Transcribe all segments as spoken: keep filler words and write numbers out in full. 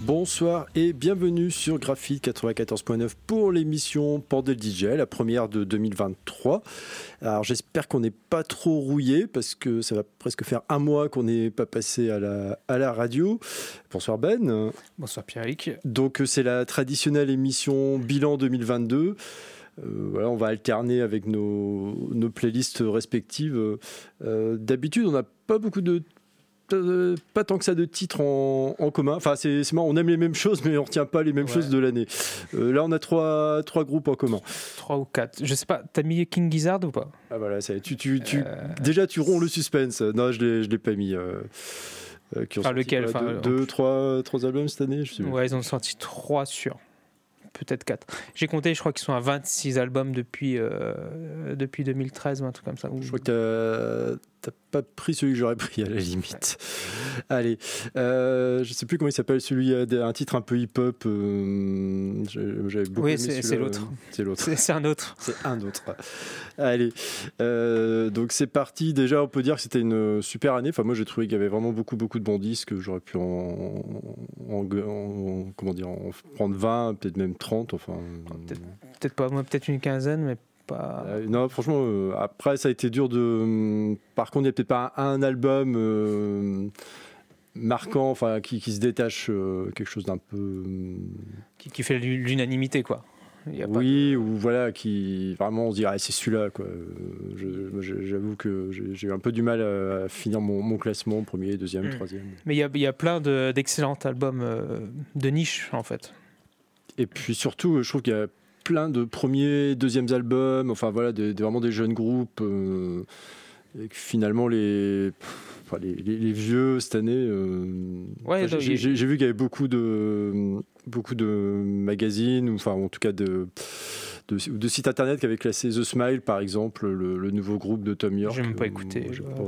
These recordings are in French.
bonsoir et bienvenue sur Graphite quatre-vingt-quatorze point neuf pour l'émission Pandé le D J, la première de deux mille vingt-trois. Alors j'espère qu'on n'est pas trop rouillé parce que ça va presque faire un mois qu'on n'est pas passé à la, à la radio. Bonsoir Ben. Bonsoir Pierrick. Donc c'est la traditionnelle émission Bilan deux mille vingt-deux. Euh, voilà, on va alterner avec nos, nos playlists respectives. Euh, d'habitude on n'a pas beaucoup de Euh, pas tant que ça de titres en, en commun. Enfin, c'est, c'est marrant, on aime les mêmes choses, mais on retient pas les mêmes ouais. choses de l'année. Euh, là, on a trois, trois groupes en commun. Trois ou quatre. Je sais pas, t'as mis King Gizzard ou pas ? Ah voilà, ça, tu, tu, tu, euh... déjà tu romps le suspense. Non, je l'ai, je l'ai pas mis. Euh, euh, qui ont enfin, sorti, lequel ouais, enfin, deux, deux, trois, trois albums cette année, je sais ouais, ils ont sorti trois sur. Peut-être quatre. J'ai compté, je crois qu'ils sont à vingt-six albums depuis, euh, depuis deux mille treize ou un truc comme ça. Je crois que t'as, t'as pas pris celui que j'aurais pris à la limite. Allez, euh, je sais plus comment il s'appelle, celui un titre un peu hip-hop. Euh, j'avais beaucoup oui, aimé c'est, c'est l'autre. C'est l'autre. C'est, c'est un autre. C'est un autre. Allez, euh, donc c'est parti. Déjà, on peut dire que c'était une super année. Enfin, moi, j'ai trouvé qu'il y avait vraiment beaucoup, beaucoup de bons disques. J'aurais pu en, en, en comment dire, en prendre vingt, peut-être même trente. Enfin, peut-être, peut-être pas, moi, peut-être une quinzaine, mais pas. Euh, non, franchement, euh, après, ça a été dur de. Euh, par contre, il n'y a peut-être pas un, un album euh, marquant, enfin, qui, qui se détache, euh, quelque chose d'un peu. Euh, qui, qui fait l'unanimité, quoi. Il y a oui, pas de... ou voilà, qui vraiment on se dirait ah, c'est celui-là, quoi. Je, je, j'avoue que j'ai, j'ai eu un peu du mal à, à finir mon, mon classement, premier, deuxième, mmh. troisième. Mais il y a, il y a plein de, d'excellents albums euh, de niche, en fait. Et puis surtout, je trouve qu'il y a plein de premiers, deuxièmes albums, enfin voilà, des, des, vraiment des jeunes groupes. Euh, et que finalement, les, enfin, les, les, les vieux cette année, euh, ouais, enfin, j'ai, j'ai, j'ai vu qu'il y avait beaucoup de, beaucoup de magazines, ou enfin en tout cas de, de, de sites internet qui avaient classé The Smile, par exemple, le, le nouveau groupe de Tom York. J'ai même pas écouté. J'ai pas,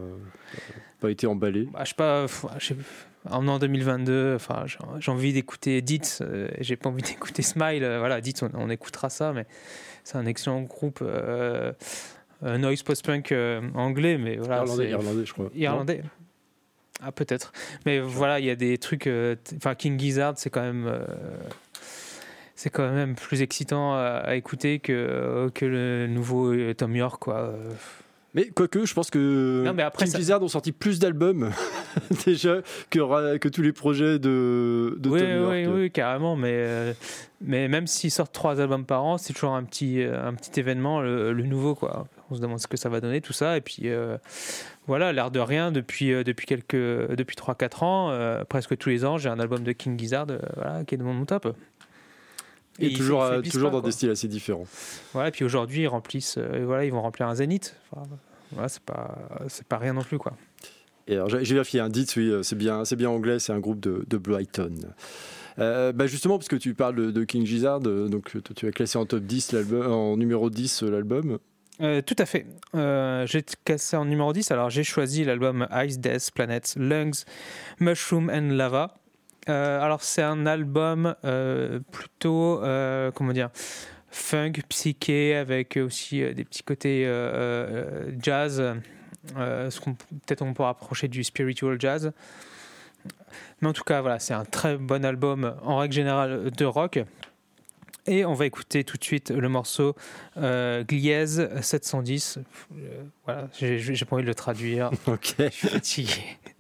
pas été emballé. Bah, je sais pas. Je sais... En deux mille vingt-deux, enfin, j'ai, j'ai envie d'écouter Ditz, euh, j'ai pas envie d'écouter Smile. Euh, voilà, Ditz, on, on écoutera ça, mais c'est un excellent groupe euh, euh, noise post-punk euh, anglais, mais voilà. Irlandais, c'est... irlandais, je crois. Irlandais. Non. Ah, peut-être. Mais je voilà, il y a des trucs. Enfin, euh, King Gizzard, c'est quand même. Euh, c'est quand même plus excitant à, à écouter que, que le nouveau Tom York, quoi. Mais quoique, je pense que non, mais après, King ça... Gizzard ont sorti plus d'albums déjà que, que tous les projets de, de oui, Tom York. Oui, oui, carrément. Mais, euh, mais même s'ils sortent trois albums par an, c'est toujours un petit, un petit événement, le, le nouveau, quoi. On se demande ce que ça va donner, tout ça. Et puis, euh, voilà, l'air de rien, depuis, euh, depuis, quelques, depuis trois quatre ans, euh, presque tous les ans, j'ai un album de King Gizzard euh, voilà, qui est devant mon top. Et, et toujours, fait, toujours pas, dans quoi. Des styles assez différents. Voilà, et puis aujourd'hui, ils remplissent, euh, voilà, ils vont remplir un Zénith. Enfin, voilà, c'est pas, c'est pas rien non plus, quoi. Et alors, j'ai, j'ai vérifié un Ditz, oui, c'est bien, c'est bien anglais, c'est un groupe de, de Brighton. Euh, bah justement, parce que tu parles de, de King Gizzard, donc tu as classé en top dix, l'album, en numéro dix l'album. Euh, tout à fait. Euh, j'ai classé en numéro dix, alors j'ai choisi l'album Ice, Death, Planets, Lungs, Mushroom and Lava. Euh, alors c'est un album euh, plutôt euh, comment dire funk, psyché, avec aussi euh, des petits côtés euh, euh, jazz, euh, ce qu'on, peut-être on pourra approcher du spiritual jazz, mais en tout cas voilà, c'est un très bon album en règle générale de rock. Et on va écouter tout de suite le morceau euh, Gliese sept cent dix. Euh, voilà, j'ai, j'ai pas envie de le traduire. Ok. Je suis fatigué.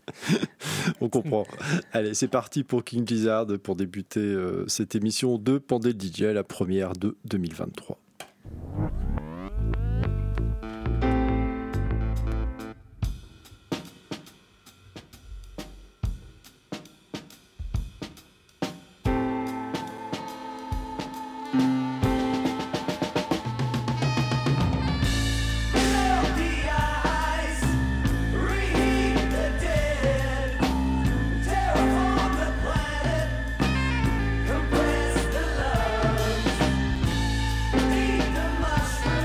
On comprend. Allez, c'est parti pour King Gizzard pour débuter euh, cette émission de Pandé le D J, la première de deux mille vingt-trois. Compress the lungs, eat the mushroom.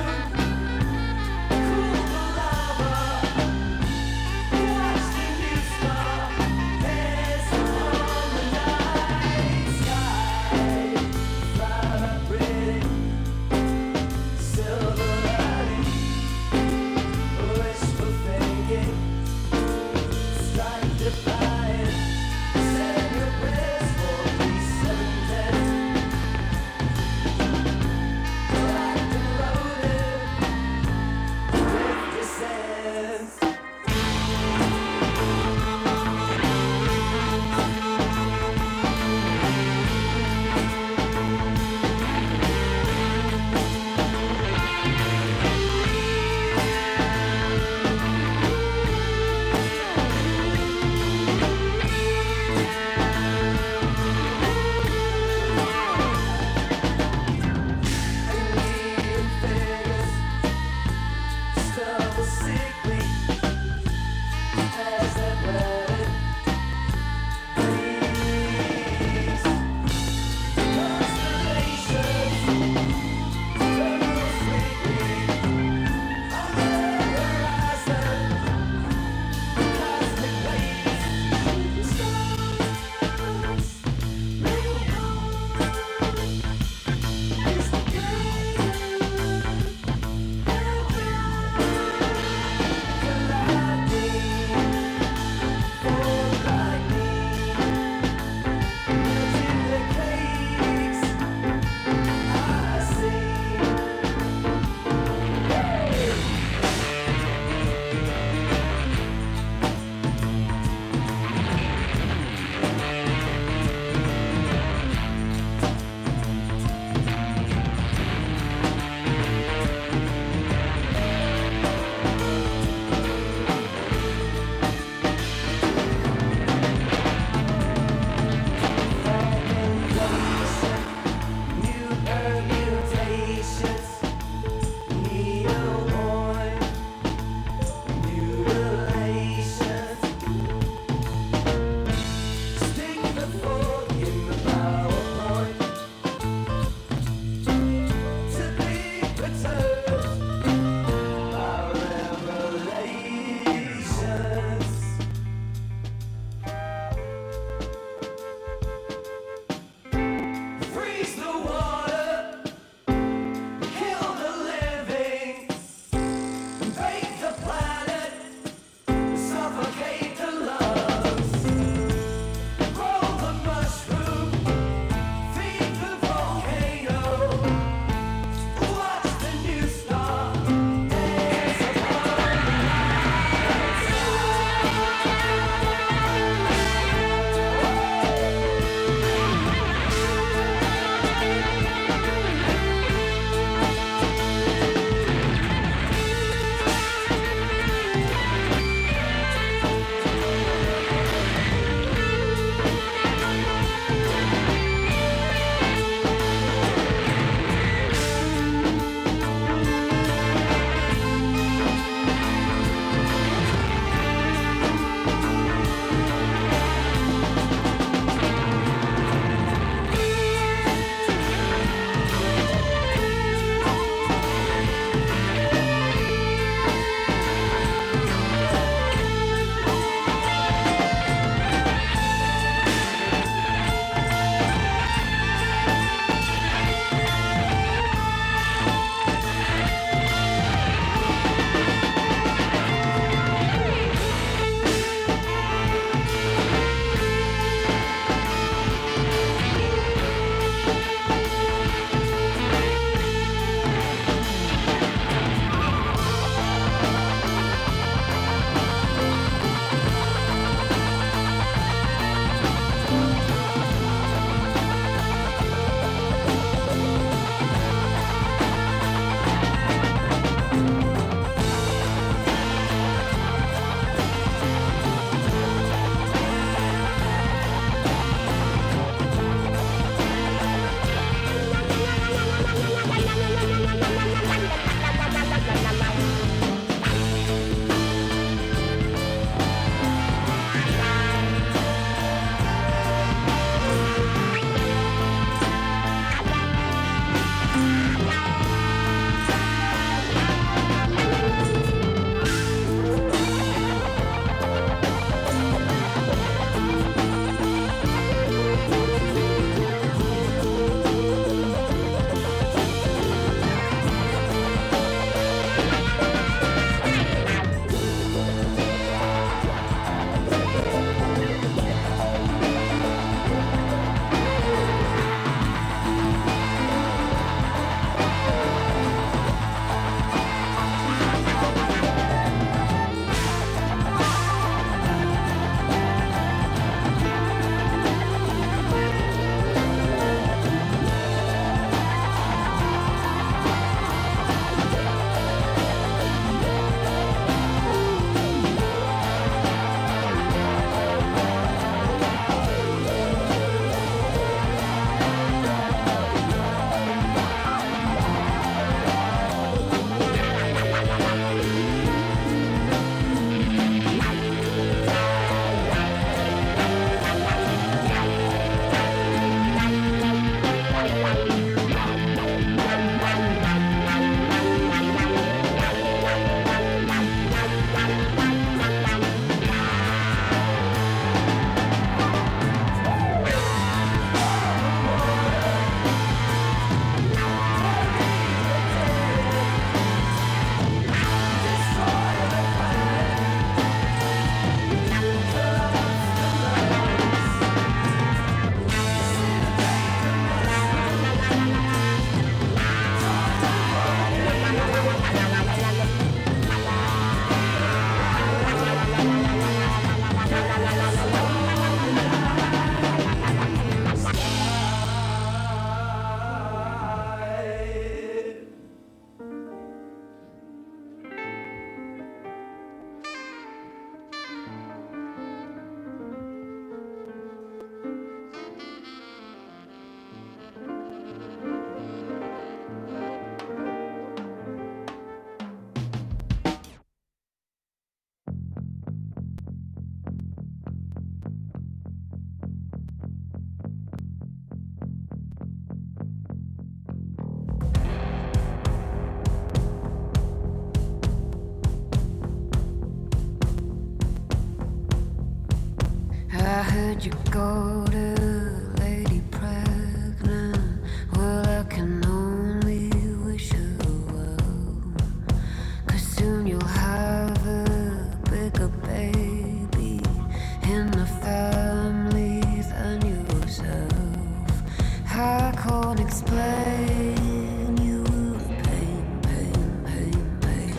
I heard you go to Lady Pregnant. Well, I can only wish you well, 'cause soon you'll have a bigger baby in the family than yourself. I can't explain you pain, pain, pain, pain.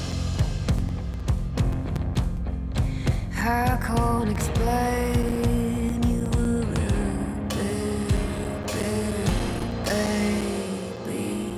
I can't explain you big, big, baby.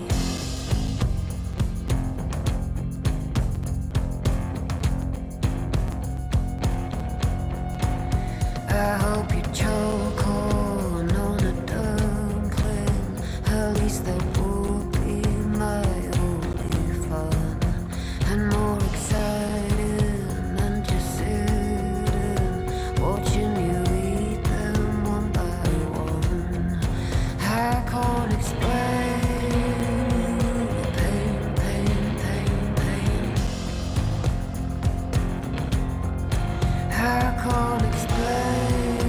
I hope you choke on on a dumpling. At least that would be my only fun. And more exciting than just sitting, watching you eat them one by one. I can't explain you pain, pain, pain, pain. I can't explain.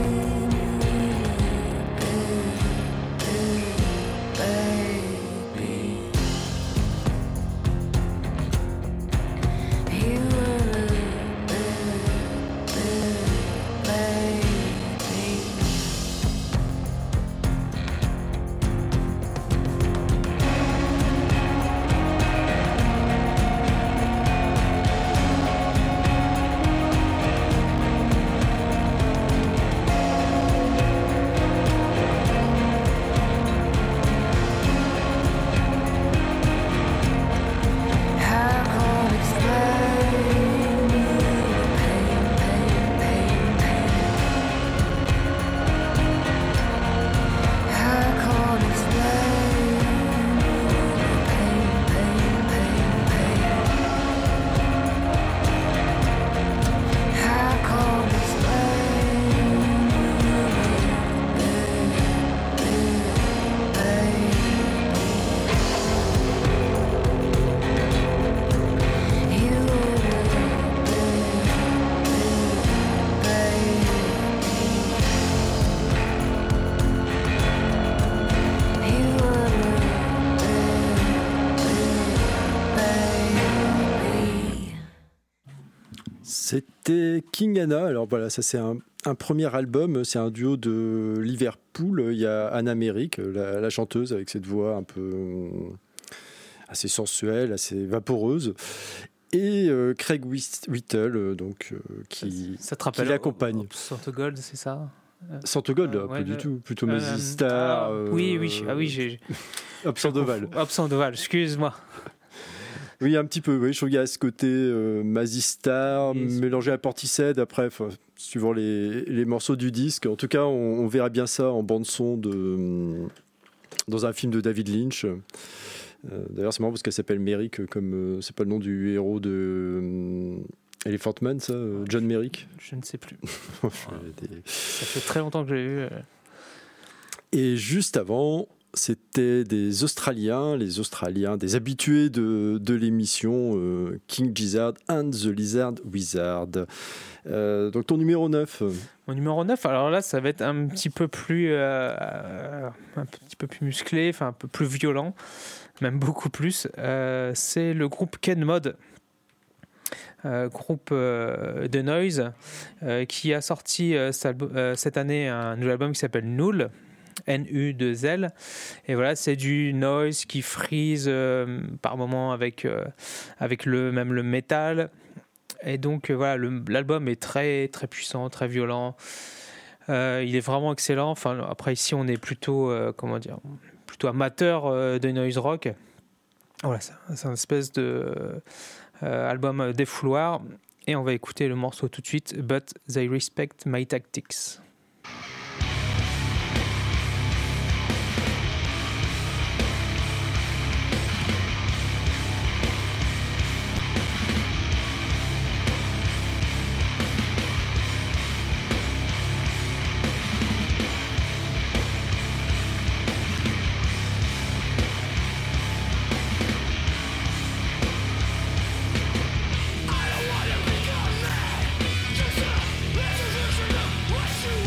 C'était King Anna. Alors voilà, ça c'est un, un premier album, c'est un duo de Liverpool. Il y a Anna Merrick, la, la chanteuse, avec cette voix un peu assez sensuelle, assez vaporeuse, et euh, Craig Whittle, donc euh, qui, ça te rappelle qui l'accompagne. Santo Gold, c'est ça? Santo Gold, euh, pas ouais, du le... tout, plutôt euh, Mazzy Star. Ah, euh, oui, oui, ah oui, j'ai. Hop Sandoval. Hop Sandoval, excuse-moi. Oui, un petit peu. Oui, je trouve qu'il y a ce côté euh, Mazzy Star, yes. mélangé à Portishead, après, suivant les, les morceaux du disque. En tout cas, on, on verra bien ça en bande-son de, dans un film de David Lynch. Euh, d'ailleurs, c'est marrant parce qu'elle s'appelle Merrick, comme euh, c'est pas le nom du héros de euh, Elephant Man, ça, euh, John Merrick. Je ne sais plus. des... Ça fait très longtemps que j'ai eu. Euh... Et juste avant, c'était des Australiens, les Australiens, des habitués de, de l'émission euh, King Gizzard and the Lizard Wizard. Euh, donc ton numéro neuf. Mon numéro neuf, alors là, ça va être un petit peu plus, euh, un petit peu plus musclé, enfin un peu plus violent, même beaucoup plus. Euh, c'est le groupe Ken Mod. Euh, groupe euh, de noise euh, qui a sorti euh, cet album, euh, cette année un nouvel album qui s'appelle Null, N U deux L, et voilà, c'est du noise qui freeze euh, par moments avec, euh, avec le, même le métal, et donc euh, voilà, le, l'album est très, très puissant, très violent, euh, il est vraiment excellent. Enfin, après ici on est plutôt, euh, comment dire, plutôt amateur euh, de noise rock. Voilà, c'est, c'est une espèce de Euh, album défouloir, et on va écouter le morceau tout de suite, But They Respect My Tactics. I don't wanna become mad, just a resolution of what you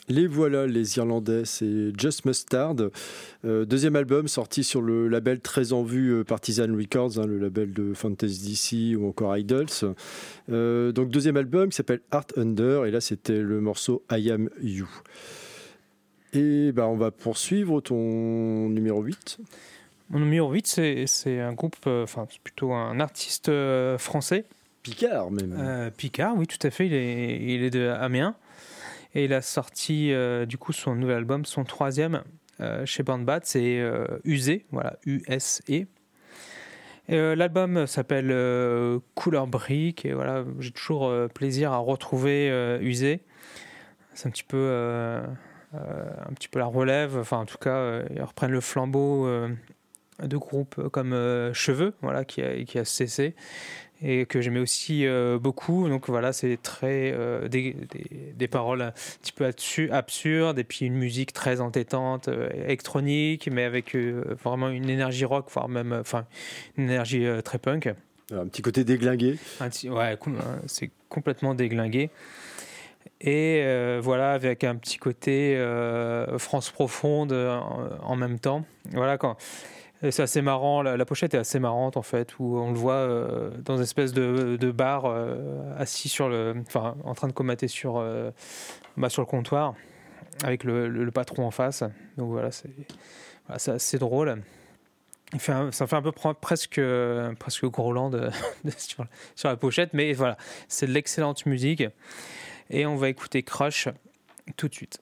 Les voilà, les Irlandais, c'est Just Mustard. Euh, deuxième album sorti sur le label très en vue euh, Partisan Records, hein, le label de Fantasy D C ou encore Idols. Euh, donc deuxième album qui s'appelle Heart Under, et là c'était le morceau I Am You. Et bah, on va poursuivre ton numéro huit. Mon numéro huit, c'est, c'est un groupe, enfin euh, c'est plutôt un artiste euh, français. Picard même. Euh, Picard, oui, tout à fait, il est, il est de Amiens. Et il a sorti euh, du coup son nouvel album, son troisième euh, chez Born Bad, c'est euh, Usé, voilà, U S E. Et, euh, l'album s'appelle euh, Couleur Brique, et voilà, j'ai toujours euh, plaisir à retrouver euh, Usé. C'est un petit peu, euh, euh, un petit peu la relève, enfin en tout cas, euh, ils reprennent le flambeau euh, de groupes comme euh, Cheveux, voilà, qui a, qui a cessé. Et que j'aimais aussi euh, beaucoup. Donc voilà, c'est très euh, des, des, des paroles un petit peu absurdes, et puis une musique très entêtante, euh, électronique, mais avec euh, vraiment une énergie rock, voire même enfin une énergie euh, très punk. Un petit côté déglingué. Un petit, ouais, c'est complètement déglingué. Et euh, voilà, avec un petit côté euh, France profonde en, en même temps. Voilà, quand Et c'est assez marrant, la, la pochette est assez marrante en fait, où on le voit euh, dans une espèce de, de bar euh, assis sur le, enfin en train de comater sur, euh, bah, sur le comptoir avec le, le, le patron en face. Donc voilà, c'est, voilà, c'est assez drôle. Il fait un, ça fait un peu presque, presque Groland de, de, sur, sur la pochette, mais voilà, c'est de l'excellente musique. Et on va écouter Crush tout de suite.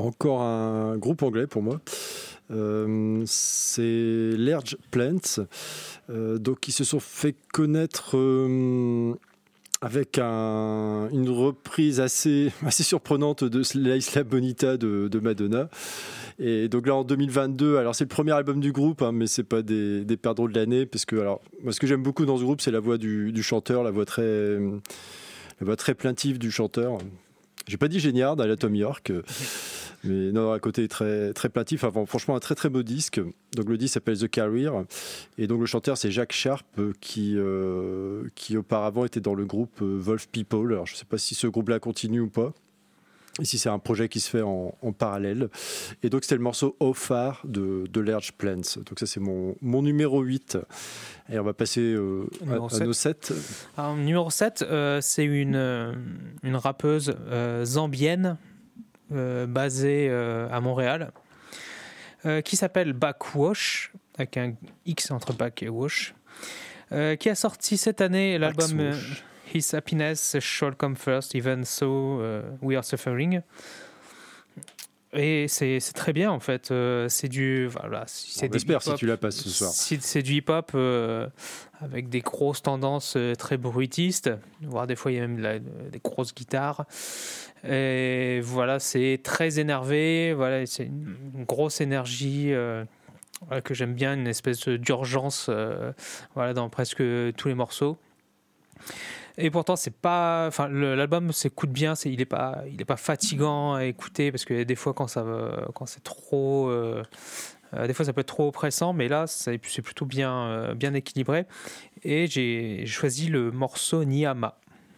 Encore un groupe anglais pour moi. Euh, c'est Large Plants, euh, donc ils se sont fait connaître euh, avec un, une reprise assez, assez surprenante de La Isla Bonita de, de Madonna. Et donc là en deux mille vingt-deux, alors c'est le premier album du groupe, hein, mais c'est pas des, des perdreaux de l'année, parce que alors moi ce que j'aime beaucoup dans ce groupe, c'est la voix du, du chanteur, la voix très, la voix très plaintive du chanteur. J'ai pas dit géniard à la Tom York, mais non, à côté très très plaintif. Enfin, franchement, un très très beau disque. Donc le disque s'appelle The Carrier, et donc le chanteur c'est Jack Sharp qui euh, qui auparavant était dans le groupe Wolf People. Alors je sais pas si ce groupe-là continue ou pas. Et si c'est un projet qui se fait en, en parallèle. Et donc, c'était le morceau How Far de, de Large Plants. Donc, ça, c'est mon, mon numéro huit. Et on va passer euh, à, à nos sept. Alors, numéro sept, euh, c'est une, une rappeuse euh, zambienne euh, basée euh, à Montréal euh, qui s'appelle Backwash, avec un X entre Back et Wash, euh, qui a sorti cette année l'album... Euh, His happiness shall come first, even so uh, we are suffering. Et c'est, c'est très bien en fait. Euh, c'est du. Voilà, c'est On espère si tu la passes ce soir. C'est, c'est du hip-hop euh, avec des grosses tendances euh, très bruitistes, voire des fois il y a même la, des grosses guitares. Et voilà, c'est très énervé. Voilà, c'est une, une grosse énergie. Euh, voilà, que j'aime bien, une espèce d'urgence euh, voilà, dans presque tous les morceaux. Et pourtant c'est pas, enfin le, l'album s'écoute bien, c'est, il est pas, il est pas fatigant à écouter parce que des fois quand ça, quand c'est trop, euh, euh, des fois ça peut être trop oppressant, mais là c'est, c'est plutôt bien, euh, bien équilibré. Et j'ai choisi le morceau Nyama.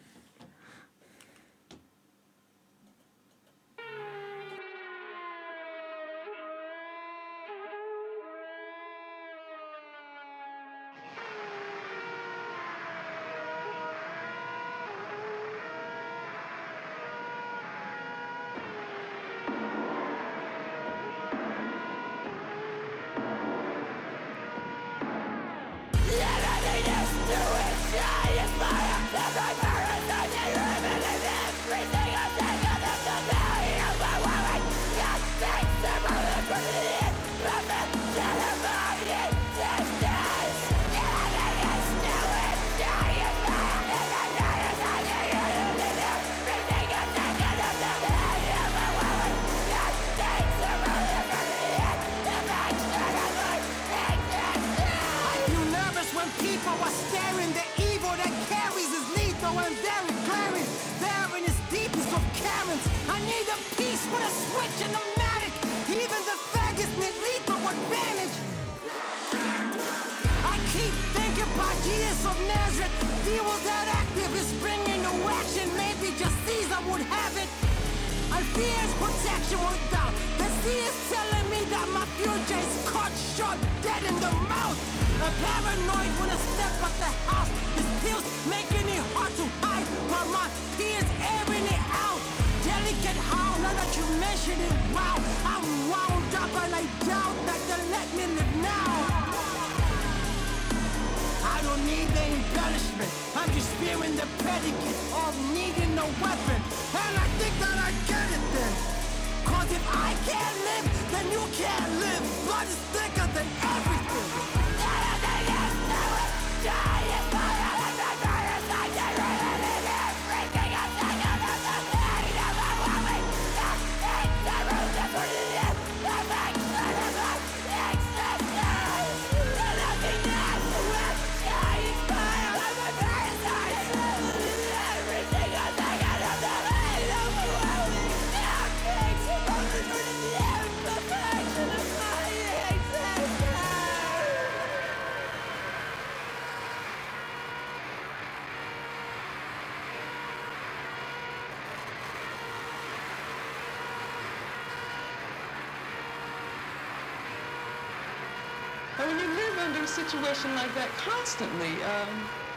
And when you live under a situation like that constantly, um,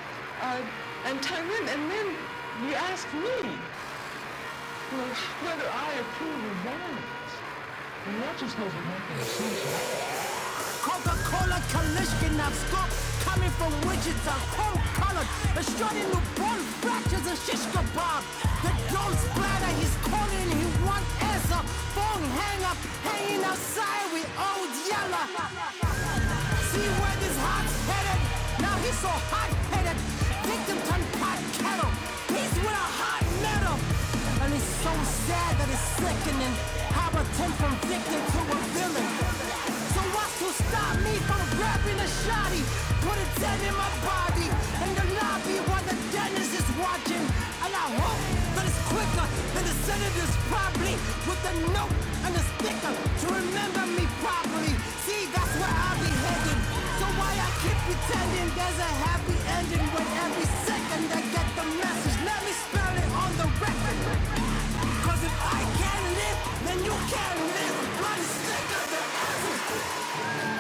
uh, and Tyrone, and then you ask me, you know, whether I approve of violence. And that just doesn't make any sense. Coca-Cola, Kalishnikov scope, coming from Wichita, cold colored, a shot in the ball, fractures and shish kebab. The don't splatter, he's calling, he won't answer. Phone hang up, hanging outside with old Yella. See where this heart's headed? Now he's so hot-headed. Victim turned pot kettle. He's with a hot metal. And he's so sad that it's sickening. How about turn from victim to a villain? So what's to stop me from grabbing a shotty? Put a dent in my body. In the lobby while the dentist is watching. And I hope that it's quicker than the senator's probably. With a note and a sticker to remember me properly. See, that's where I'll be headed. So why I keep pretending there's a happy ending when every second I get the message. Let me spell it on the record. Cause if I can't live, then you can't live. Blood is thicker than ever.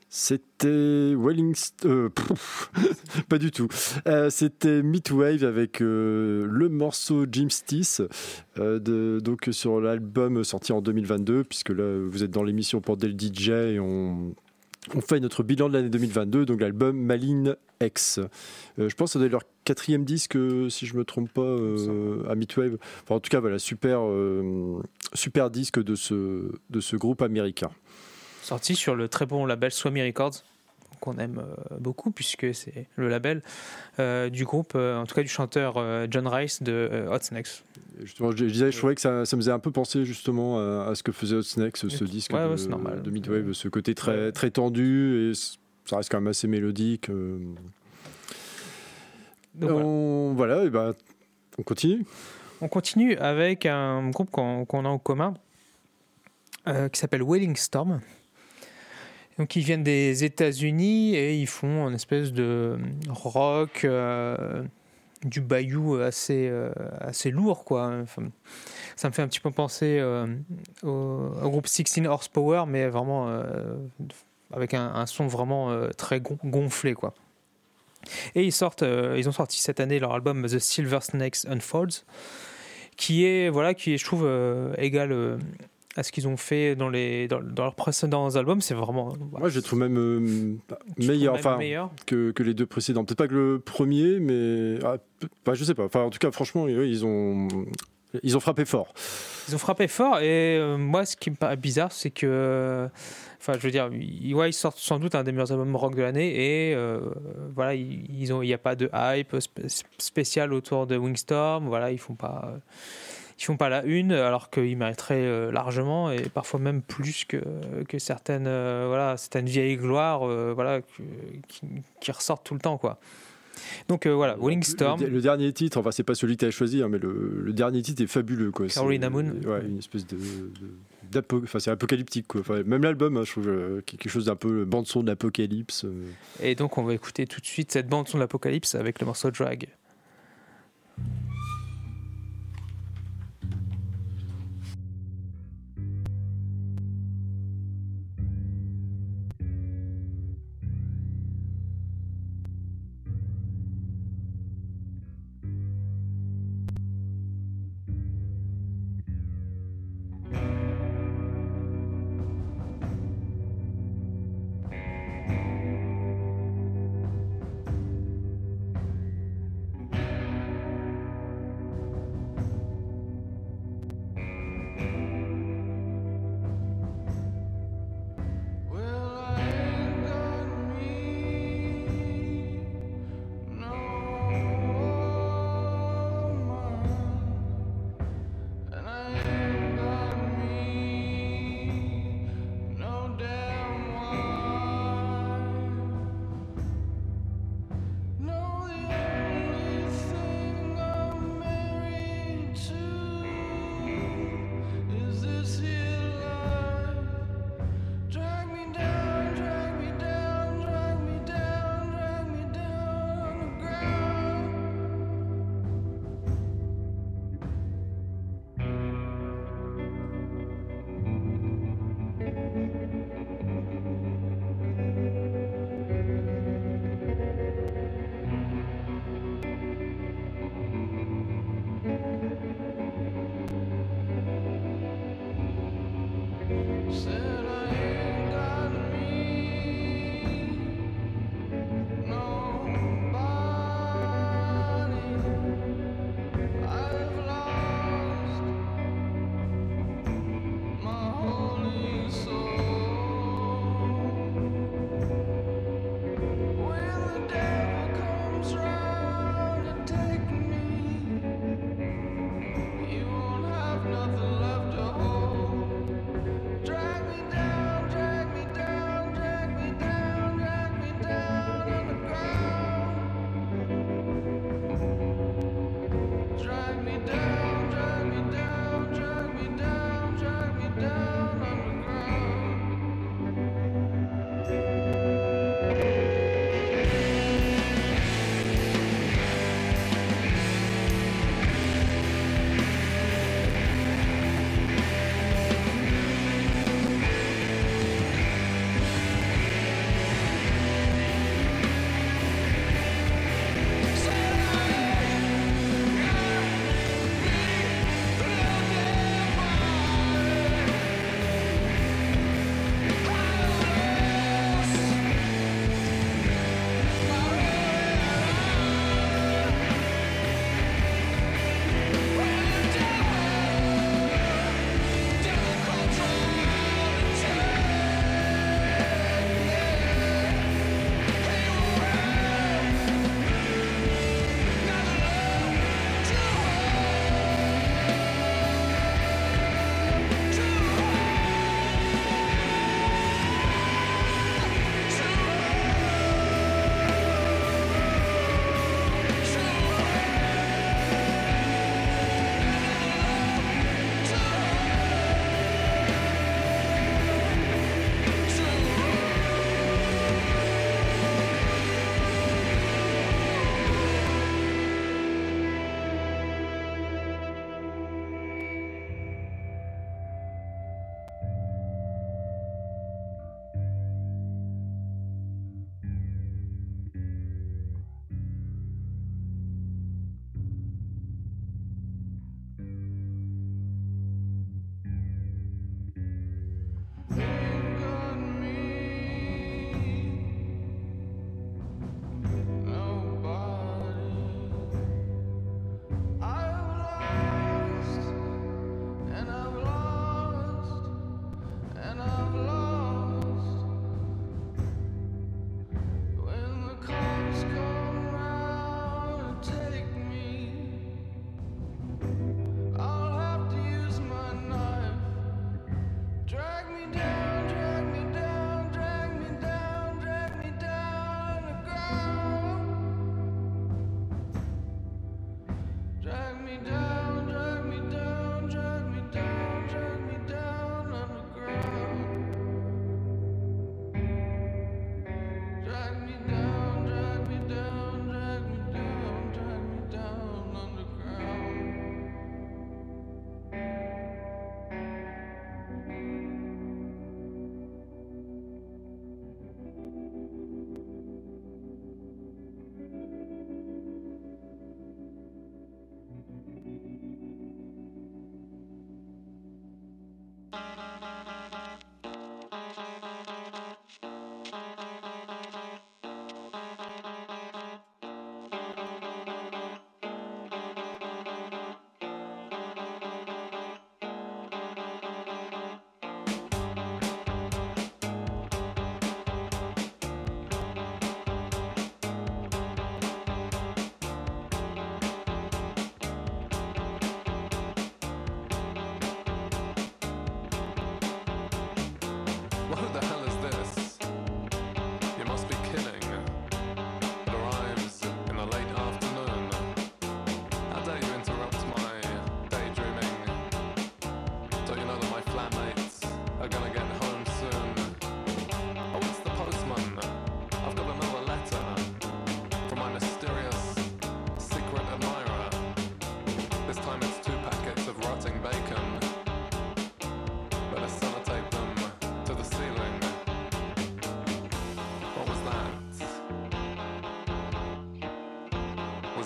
C'était Welling... Euh, pas du tout. Euh, c'était Midwave avec euh, le morceau Jim Stiss, euh, de, donc sur l'album sorti en deux mille vingt-deux, puisque là vous êtes dans l'émission pour Del D J et on, on fait notre bilan de l'année deux mille vingt-deux, donc l'album Malign X. Euh, je pense que ça doit être leur quatrième disque, si je ne me trompe pas, euh, à Midwave. Enfin, en tout cas, voilà, super, euh, super disque de ce, de ce groupe américain. Sorti sur le très bon label Swami Records, qu'on aime euh, beaucoup, puisque c'est le label euh, du groupe, euh, en tout cas du chanteur euh, John Rice de euh, Hot Snakes. Justement, je, je disais, je trouvais que ça, ça me faisait un peu penser justement à, à ce que faisait Hot Snakes, ce, ce disque ouais, de, ouais, c'est normal. de Midwave, ce côté très, très tendu, et ça reste quand même assez mélodique. Euh. Donc, on, voilà, voilà et ben, on continue. On continue avec un groupe qu'on, qu'on a en commun, euh, qui s'appelle Wailing Storm. Donc ils viennent des États-Unis et ils font une espèce de rock, euh, du bayou assez, euh, assez lourd, quoi. Enfin, ça me fait un petit peu penser euh, au, au groupe sixteen Horsepower, mais vraiment euh, avec un, un son vraiment euh, très gonflé, quoi. Et ils sortent, euh, ils ont sorti cette année leur album The Silver Snakes Unfolds, qui est, voilà, qui est, je trouve, euh, égal. Euh, à ce qu'ils ont fait dans, les, dans, dans leurs précédents albums, c'est vraiment... Moi, ouais, je les trouve même euh, meilleurs, même enfin, meilleur que, que les deux précédents. Peut-être pas que le premier, mais... Ah, bah, je sais pas. Enfin, en tout cas, franchement, oui, ils ont... Ils ont frappé fort. Ils ont frappé fort, et euh, moi, ce qui me paraît bizarre, c'est que... Enfin, je veux dire, ils, ouais, ils sortent sans doute un des meilleurs albums rock de l'année, et euh, voilà, il n'y a pas de hype spéciale autour de Wingstorm, voilà, ils font pas... Ils font pas la une, alors qu'ils mériteraient euh, largement, et parfois même plus que, que certaines, euh, voilà, certaines vieilles gloires, euh, voilà, que, qui, qui ressortent tout le temps, quoi. Donc euh, voilà, Wailing Storm. Le, le dernier titre, enfin c'est pas celui que tu as choisi, hein, mais le, le dernier titre est fabuleux, quoi. Carolina Moon. Ouais, une espèce de, de enfin c'est apocalyptique, quoi. Enfin, même l'album, hein, je trouve euh, quelque chose d'un peu bande son de l'apocalypse. Euh. Et donc on va écouter tout de suite cette bande son de l'apocalypse avec le morceau Drag.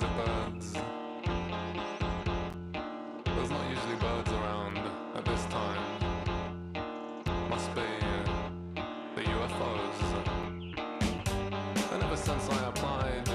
it birds? There's not usually birds around at this time. Must be the U F Os. And ever since I applied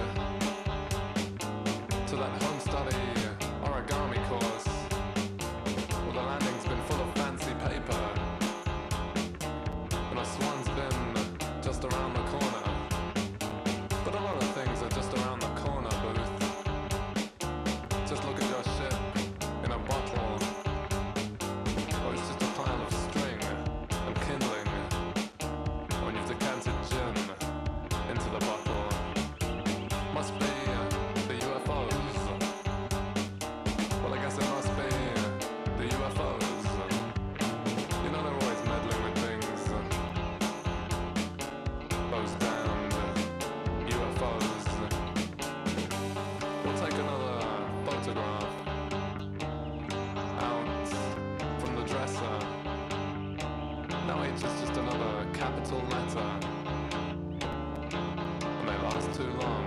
to that home study origami course, well, the landing's been full of fancy paper, and a swan's been just around the corner. But a lot of things are just around the corner, Booth. Just look at your ship in a bottle. Oh, it's just a pile of string and kindling when you've decanted gin into the bottle. Must be the U F Os. Well, I guess it must be the U F Os. You know they're always meddling with things. Those damned U F Os. We'll take another photograph out from the dresser. Now H is just another capital letter, and they last too long.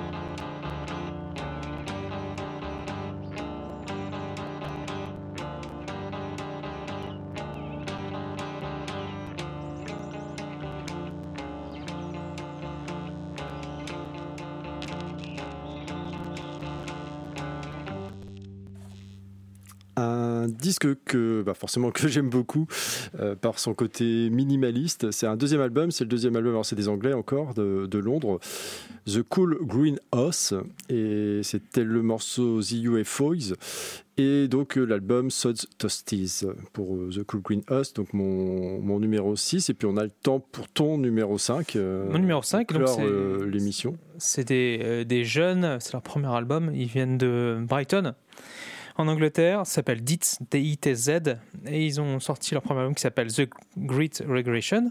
Un disque que bah forcément que j'aime beaucoup euh, par son côté minimaliste. C'est un deuxième album, c'est le deuxième album, alors c'est des Anglais encore, de, de Londres, The Cool Green House, et c'était le morceau The U F Os, et donc euh, l'album Sods Toasties pour euh, The Cool Green House, donc mon, mon numéro six, et puis on a le temps pour ton numéro cinq. Euh, Mon numéro cinq, donc c'est, euh, l'émission. c'est des, euh, des jeunes, c'est leur premier album, ils viennent de Brighton, en Angleterre, ça s'appelle D I T Z, D I T Z, et ils ont sorti leur premier album qui s'appelle The Great Regression.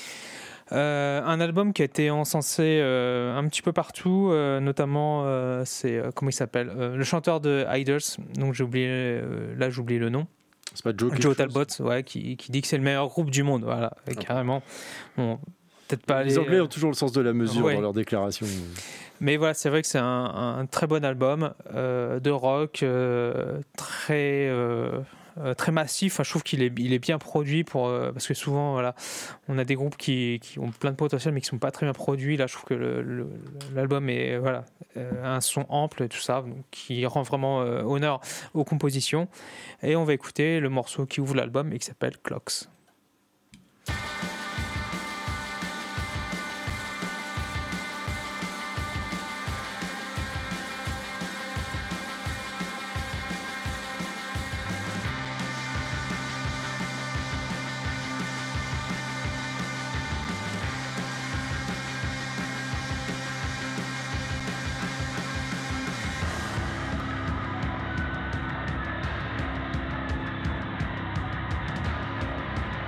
Euh, un album qui a été encensé euh, un petit peu partout, euh, notamment, euh, c'est, euh, comment il s'appelle euh, le chanteur de Idols, donc j'ai oublié, euh, là j'ai oublié le nom. C'est pas Joe, Joe Talbot, ouais, qui, qui dit que c'est le meilleur groupe du monde, voilà, et Ah. carrément. Bon, peut-être pas Les aller, Anglais ont toujours le sens de la mesure ouais. dans leurs déclarations. Mais voilà, c'est vrai que c'est un, un très bon album euh, de rock, euh, très, euh, euh, très massif. Enfin, je trouve qu'il est, il est bien produit pour, euh, parce que souvent, voilà, on a des groupes qui, qui ont plein de potentiel mais qui ne sont pas très bien produits. Là, je trouve que le, le, l'album est voilà, euh, un son ample et tout ça, donc, qui rend vraiment euh, honneur aux compositions. Et on va écouter le morceau qui ouvre l'album et qui s'appelle Clocks. Clocks.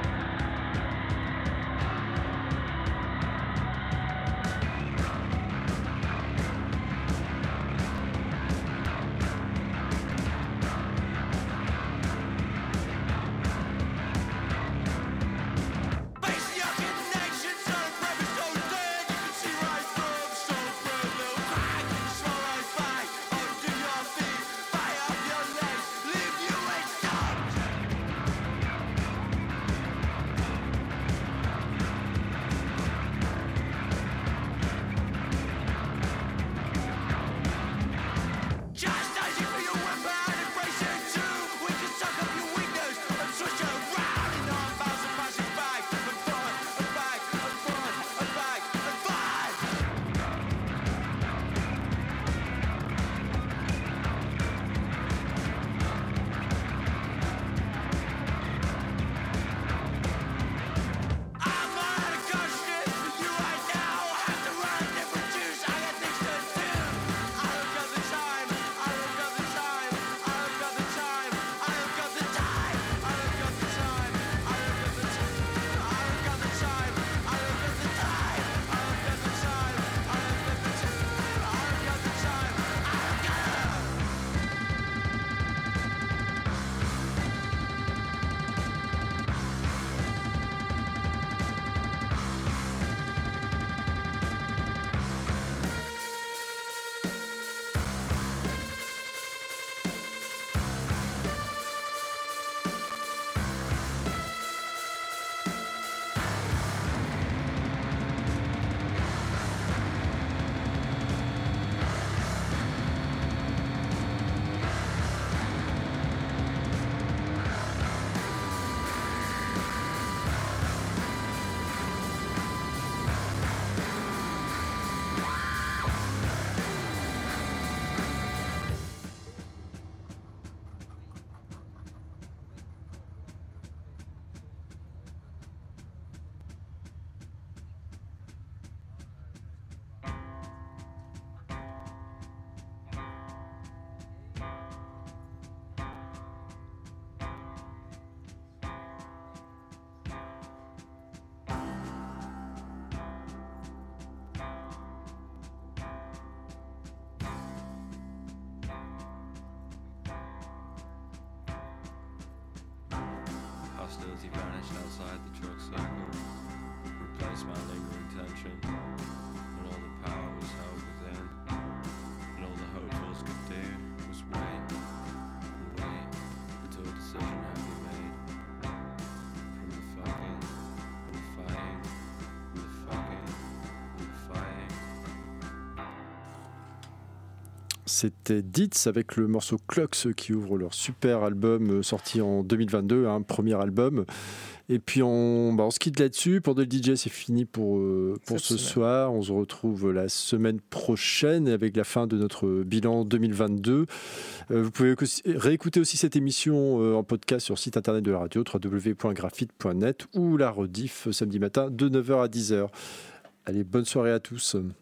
hostility vanished outside the truck circle, replaced by lingering tension, and all the power was held within, and all the hopeful's could do was wait, and wait, until a decision had been made, from the fucking, and the fighting, and the fucking, and the fighting. C'était Ditz avec le morceau Clocks qui ouvre leur super album sorti en deux mille vingt-deux, un hein, premier album. Et puis on, bah on se quitte là-dessus. Pour The D J, c'est fini pour, euh, pour ce semaine. Soir. On se retrouve la semaine prochaine avec la fin de notre bilan deux mille vingt-deux. Euh, vous pouvez aussi, réécouter aussi cette émission euh, en podcast sur le site internet de la radio w w w point graphite point net ou la rediff samedi matin de neuf heures à dix heures. Allez, bonne soirée à tous.